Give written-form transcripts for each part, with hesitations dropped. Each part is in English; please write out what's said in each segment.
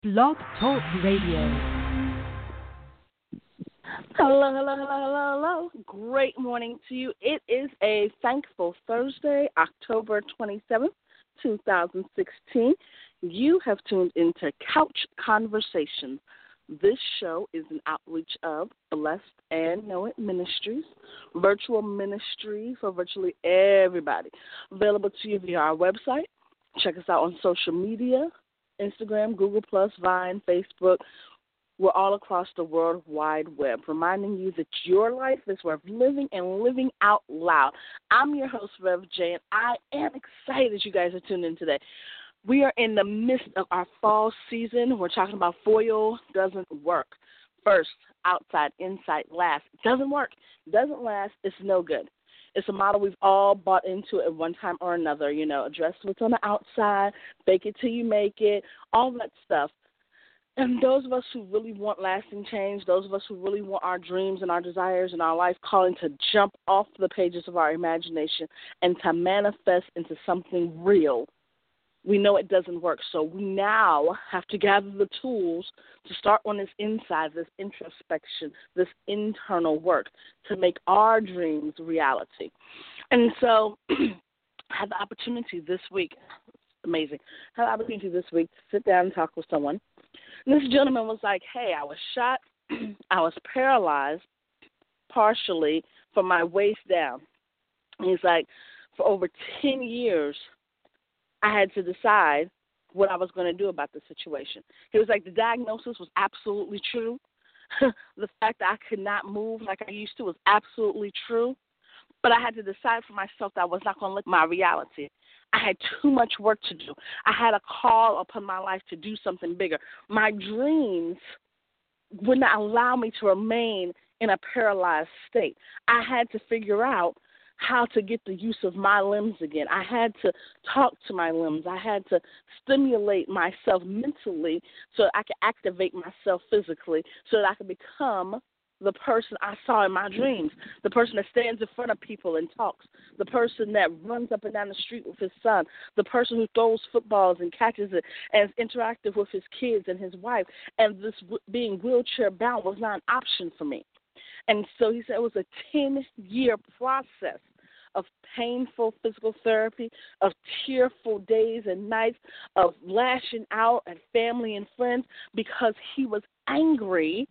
Blog Talk Radio. Hello, hello, hello, hello, hello. Great morning to you. It is a thankful Thursday, October 27th, 2016. You have tuned into Couch Conversations. This show is an outreach of Blessed and Know It Ministries, virtual ministry for virtually everybody. Available to you via our website. Check us out on social media, Instagram, Google+, Vine, Facebook. We're all across the World Wide Web, reminding you that your life is worth living and living out loud. I'm your host, Rev J, and I am excited that you guys are tuned in today. We are in the midst of our fall season. We're talking about foil doesn't work. First, outside, inside, last. It doesn't work. It doesn't last. It's no good. It's a model we've all bought into at one time or another. You know, address what's on the outside, fake it till you make it, all that stuff. And those of us who really want lasting change, those of us who really want our dreams and our desires and our life calling to jump off the pages of our imagination and to manifest into something real, we know it doesn't work. So we now have to gather the tools to start on this inside, this introspection, this internal work to make our dreams reality. And so I had the opportunity this week, amazing, I had the opportunity this week to sit down and talk with someone. And this gentleman was like, hey, I was shot, I was paralyzed partially from my waist down. And he's like, for over 10 years, I had to decide what I was going to do about the situation. He was like, the diagnosis was absolutely true. The fact that I could not move like I used to was absolutely true. But I had to decide for myself that I was not going to let my reality. I had too much work to do. I had a call upon my life to do something bigger. My dreams would not allow me to remain in a paralyzed state. I had to figure out how to get the use of my limbs again. I had to talk to my limbs. I had to stimulate myself mentally so that I could activate myself physically so that I could become the person I saw in my dreams, the person that stands in front of people and talks, the person that runs up and down the street with his son, the person who throws footballs and catches it and is interactive with his kids and his wife. And this being wheelchair bound was not an option for me. And so he said it was a 10-year process of painful physical therapy, of tearful days and nights, of lashing out at family and friends because he was angry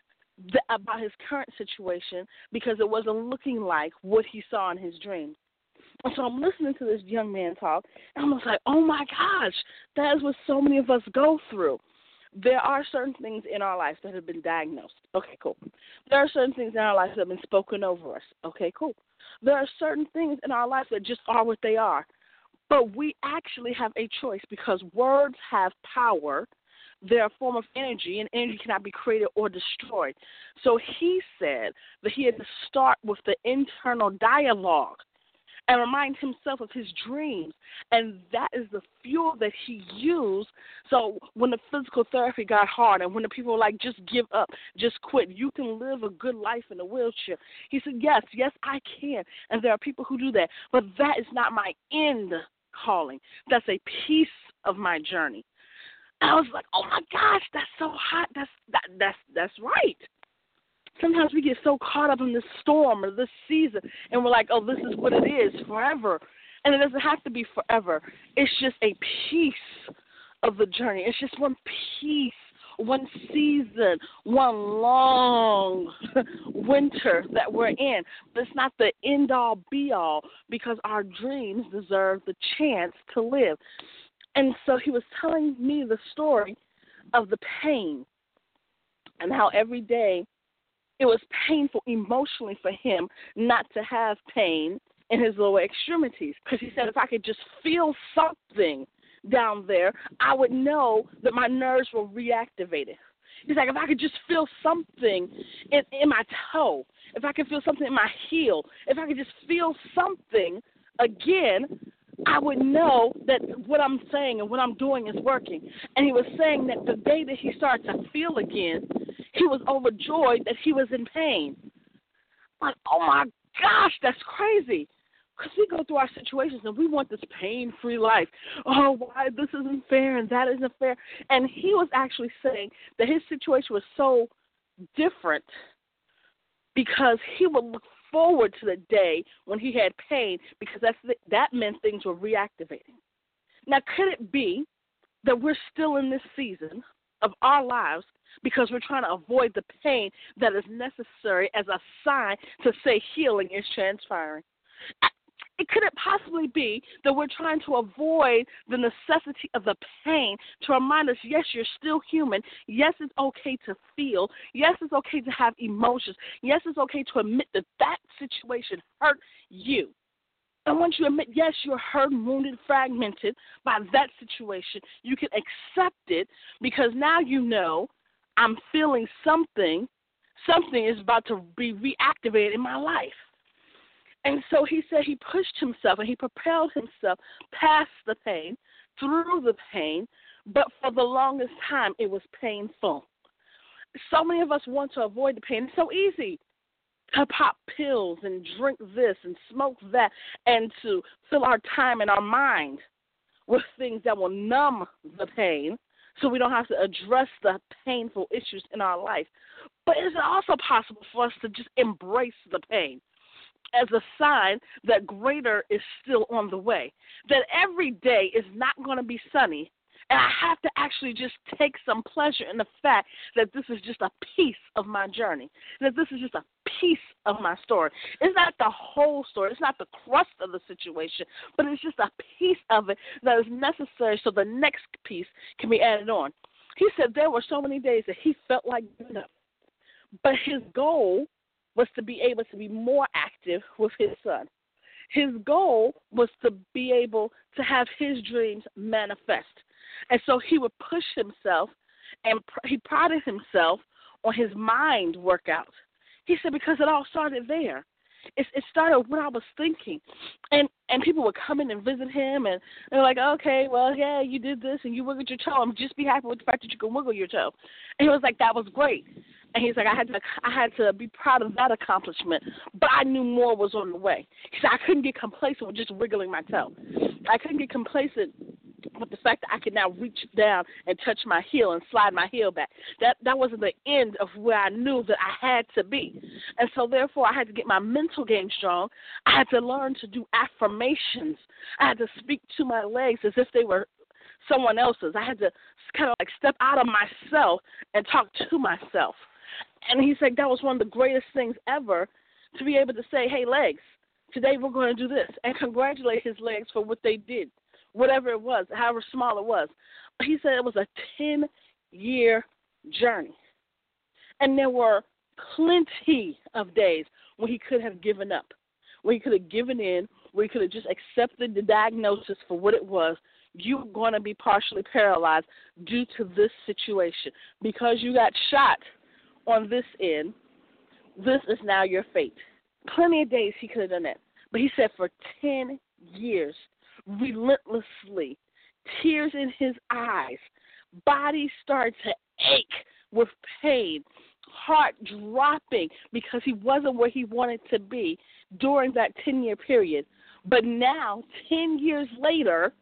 about his current situation because it wasn't looking like what he saw in his dreams. And so I'm listening to this young man talk, and I'm just like, oh, my gosh, that is what so many of us go through. There are certain things in our lives that have been diagnosed. Okay, cool. There are certain things in our lives that have been spoken over us. Okay, cool. There are certain things in our lives that just are what they are. But we actually have a choice because words have power. They're a form of energy, and energy cannot be created or destroyed. So he said that he had to start with the internal dialogue and remind himself of his dreams. And that is the fuel that he used. So when the physical therapy got hard and when the people were like, just give up, just quit, you can live a good life in a wheelchair. He said, yes, I can. And there are people who do that. But that is not my end calling. That's a piece of my journey. I was like, oh, my gosh, that's so hot. That's right. Sometimes we get so caught up in this storm or this season, and we're like, oh, this is what it is forever. And it doesn't have to be forever. It's just a piece of the journey. It's just one piece, one season, one long winter that we're in. But it's not the end-all, be-all because our dreams deserve the chance to live. And so he was telling me the story of the pain and how every day it was painful emotionally for him not to have pain in his lower extremities. Because he said if I could just feel something down there, I would know that my nerves were reactivated. He's like, if I could just feel something in my toe, if I could feel something in my heel, if I could just feel something again, I would know that what I'm saying and what I'm doing is working. And he was saying that the day that he started to feel again, he was overjoyed that he was in pain. Like, oh, my gosh, that's crazy. Because we go through our situations and we want this pain-free life. Oh, why this isn't fair and that isn't fair. And he was actually saying that his situation was so different because he would look forward to the day when he had pain because that meant things were reactivating. Now, could it be that we're still in this season of our lives because we're trying to avoid the pain that is necessary as a sign to say healing is transpiring? Could it possibly be that we're trying to avoid the necessity of the pain to remind us, yes, you're still human. Yes, it's okay to feel. Yes, it's okay to have emotions. Yes, it's okay to admit that that situation hurt you. And once you admit, yes, you're hurt, wounded, fragmented by that situation, you can accept it because now you know I'm feeling something. Something is about to be reactivated in my life. And so he said he pushed himself and he propelled himself past the pain, through the pain, but for the longest time it was painful. So many of us want to avoid the pain. It's so easy to pop pills and drink this and smoke that and to fill our time and our mind with things that will numb the pain so we don't have to address the painful issues in our life. But it's also possible for us to just embrace the pain as a sign that greater is still on the way, that every day is not going to be sunny, and I have to actually just take some pleasure in the fact that this is just a piece of my journey, that this is just a piece of my story. It's not the whole story. It's not the crust of the situation, but it's just a piece of it that is necessary so the next piece can be added on. He said there were so many days that he felt like giving up, but his goal was to be able to be more active with his son. His goal was to be able to have his dreams manifest. And so he would push himself, and he prided himself on his mind workout. He said because it all started there. It started when I was thinking. And people would come in and visit him, and they're like, okay, well, yeah, you did this, and you wiggled your toe. I'm just be happy with the fact that you can wiggle your toe. And he was like, that was great. And he's like, I had to be proud of that accomplishment, but I knew more was on the way. He said, I couldn't get complacent with just wiggling my toe. I couldn't get complacent with the fact that I could now reach down and touch my heel and slide my heel back. That wasn't the end of where I knew that I had to be. And so, therefore, I had to get my mental game strong. I had to learn to do affirmations. I had to speak to my legs as if they were someone else's. I had to kind of like step out of myself and talk to myself. And he said that was one of the greatest things ever, to be able to say, hey, legs, today we're going to do this, and congratulate his legs for what they did, whatever it was, however small it was. But he said it was a 10-year journey. And there were plenty of days when he could have given up, where he could have given in, where he could have just accepted the diagnosis for what it was. You're going to be partially paralyzed due to this situation. Because you got shot on this end, this is now your fate. Plenty of days he could have done that. But he said for 10 years, relentlessly, tears in his eyes, body started to ache with pain, heart dropping because he wasn't where he wanted to be during that 10-year period. But now, 10 years later,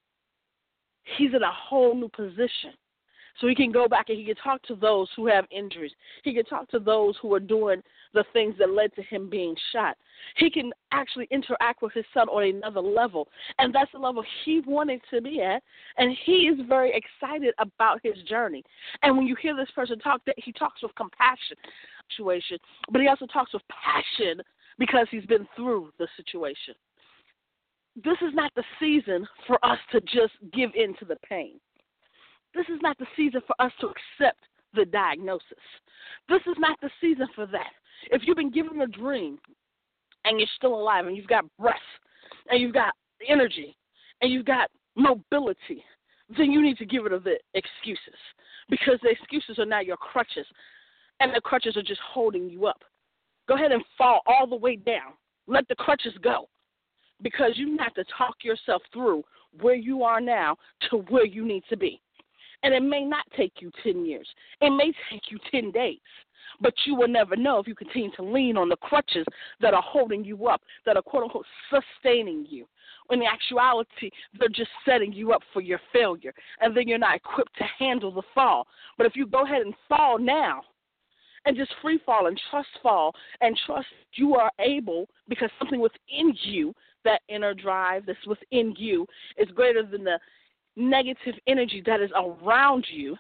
he's in a whole new position. So he can go back and he can talk to those who have injuries. He can talk to those who are doing the things that led to him being shot. He can actually interact with his son on another level, and that's the level he wanted to be at, and he is very excited about his journey. And when you hear this person talk, he talks with compassion, situation, but he also talks with passion because he's been through the situation. This is not the season for us to just give in to the pain. This is not the season for us to accept the diagnosis. This is not the season for that. If you've been given a dream and you're still alive and you've got breath and you've got energy and you've got mobility, then you need to get rid of the excuses, because the excuses are now your crutches, and the crutches are just holding you up. Go ahead and fall all the way down. Let the crutches go, because you have to talk yourself through where you are now to where you need to be. And it may not take you 10 years. It may take you 10 days. But you will never know if you continue to lean on the crutches that are holding you up, that are, quote, unquote, sustaining you. When in actuality, they're just setting you up for your failure, and then you're not equipped to handle the fall. But if you go ahead and fall now and just free fall and trust you are able, because something within you, that inner drive that's within you, is greater than the negative energy that is around you.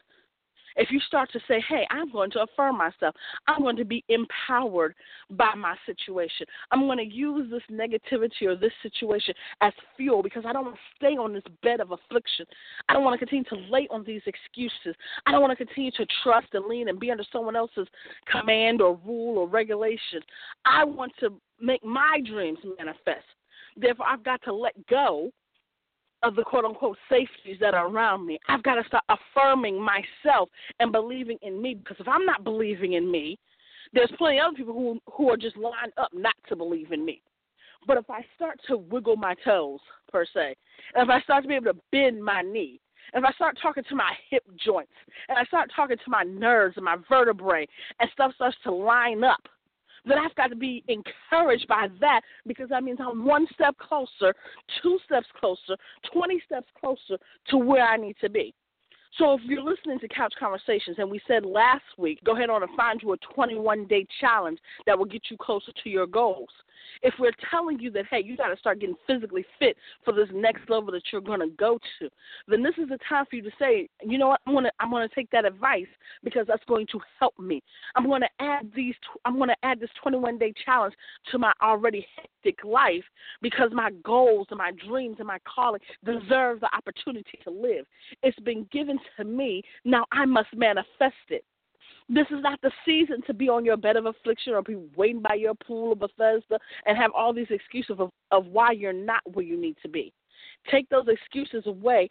If you start to say, hey, I'm going to affirm myself, I'm going to be empowered by my situation, I'm going to use this negativity or this situation as fuel because I don't want to stay on this bed of affliction. I don't want to continue to lay on these excuses. I don't want to continue to trust and lean and be under someone else's command or rule or regulation. I want to make my dreams manifest. Therefore, I've got to let go of the quote-unquote safeties that are around me. I've got to start affirming myself and believing in me, because if I'm not believing in me, there's plenty of other people who are just lined up not to believe in me. But if I start to wiggle my toes, per se, and if I start to be able to bend my knee, and if I start talking to my hip joints, and I start talking to my nerves and my vertebrae, and stuff starts to line up, then I've got to be encouraged by that, because that means I'm one step closer, 2 steps closer, 20 steps closer to where I need to be. So if you're listening to Couch Conversations, and we said last week, go ahead on and find you a 21-day challenge that will get you closer to your goals. If we're telling you that, hey, you got to start getting physically fit for this next level that you're going to go to, then this is the time for you to say, you know what, I'm going to take that advice, because that's going to help me. I'm going to add this 21-day challenge to my already hectic life, because my goals and my dreams and my calling deserve the opportunity to live. It's been given to me. Now I must manifest it. This is not the season to be on your bed of affliction or be waiting by your pool of Bethesda and have all these excuses of why you're not where you need to be. Take those excuses away.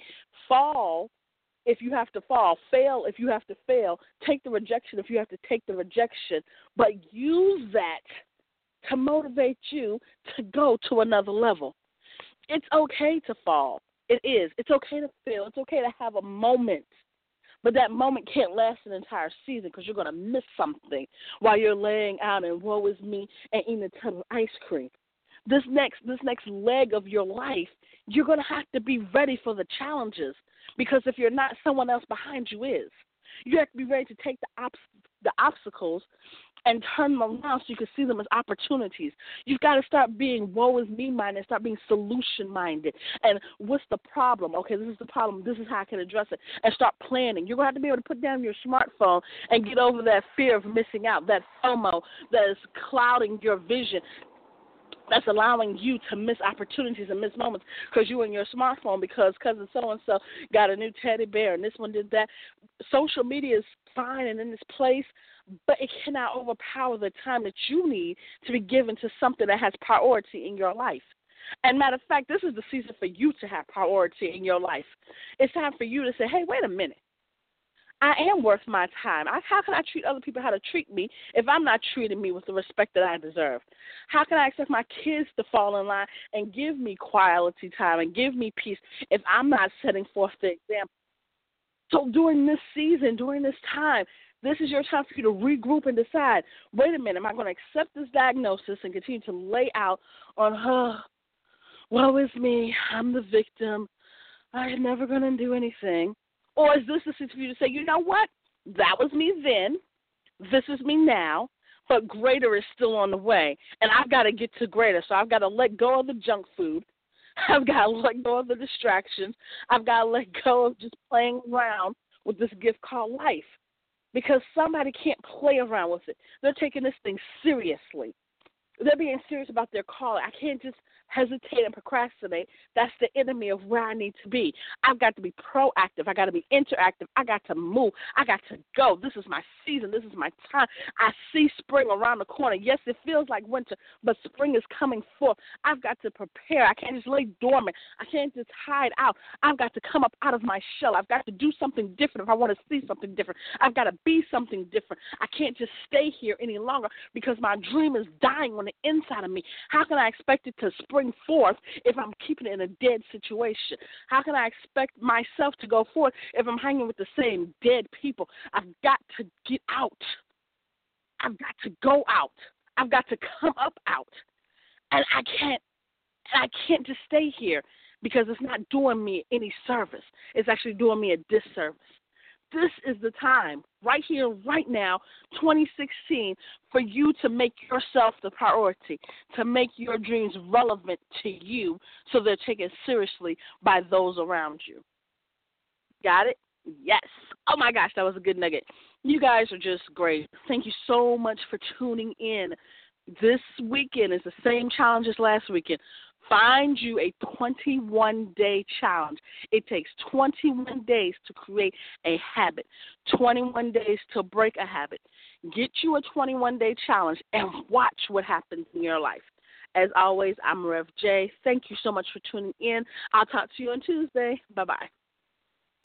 Fall if you have to fall. Fail if you have to fail. Take the rejection if you have to take the rejection. But use that to motivate you to go to another level. It's okay to fall. It is. It's okay to fail. It's okay to have a moment. But that moment can't last an entire season, because you're going to miss something while you're laying out and woe is me and eating a ton of ice cream. This next leg of your life, you're going to have to be ready for the challenges, because if you're not, someone else behind you is. You have to be ready to take the obstacles and turn them around so you can see them as opportunities. You've got to start being woe is me minded, start being solution minded. And what's the problem? Okay, this is the problem. This is how I can address it. And start planning. You're going to have to be able to put down your smartphone and get over that fear of missing out, that FOMO that is clouding your vision, that's allowing you to miss opportunities and miss moments because you're in your smartphone, because cousin so-and-so got a new teddy bear and this one did that. Social media is fine and in its place, but it cannot overpower the time that you need to be given to something that has priority in your life. And matter of fact, this is the season for you to have priority in your life. It's time for you to say, hey, wait a minute. I am worth my time. How can I treat other people how to treat me if I'm not treating me with the respect that I deserve? How can I expect my kids to fall in line and give me quality time and give me peace if I'm not setting forth the example? So during this season, during this time, this is your time for you to regroup and decide, wait a minute, am I going to accept this diagnosis and continue to lay out on, woe is me, I'm the victim, I'm never going to do anything? Or is this the season for you to say, you know what, that was me then, this is me now, but greater is still on the way, and I've got to get to greater, so I've got to let go of the junk food, I've got to let go of the distractions, I've got to let go of just playing around with this gift called life, because somebody can't play around with it. They're taking this thing seriously. They're being serious about their calling. I can't just hesitate and procrastinate. That's the enemy of where I need to be. I've got to be proactive. I got to be interactive. I got to move. I got to go. This is my season. This is my time. I see spring around the corner. Yes, it feels like winter, but spring is coming forth. I've got to prepare. I can't just lay dormant. I can't just hide out. I've got to come up out of my shell. I've got to do something different if I want to see something different. I've got to be something different. I can't just stay here any longer because my dream is dying on the inside of me. How can I expect it to spring forth if I'm keeping it in a dead situation? How can I expect myself to go forth if I'm hanging with the same dead people? I've got to get out. I've got to go out. I've got to come up out. And I can't just stay here because it's not doing me any service. It's actually doing me a disservice. This is the time, right here, right now, 2016, for you to make yourself the priority, to make your dreams relevant to you so they're taken seriously by those around you. Got it? Yes. Oh, my gosh, that was a good nugget. You guys are just great. Thank you so much for tuning in. This weekend is the same challenge as last weekend. Find you a 21-day challenge. It takes 21 days to create a habit, 21 days to break a habit. Get you a 21-day challenge and watch what happens in your life. As always, I'm Rev J. Thank you so much for tuning in. I'll talk to you on Tuesday. Bye-bye.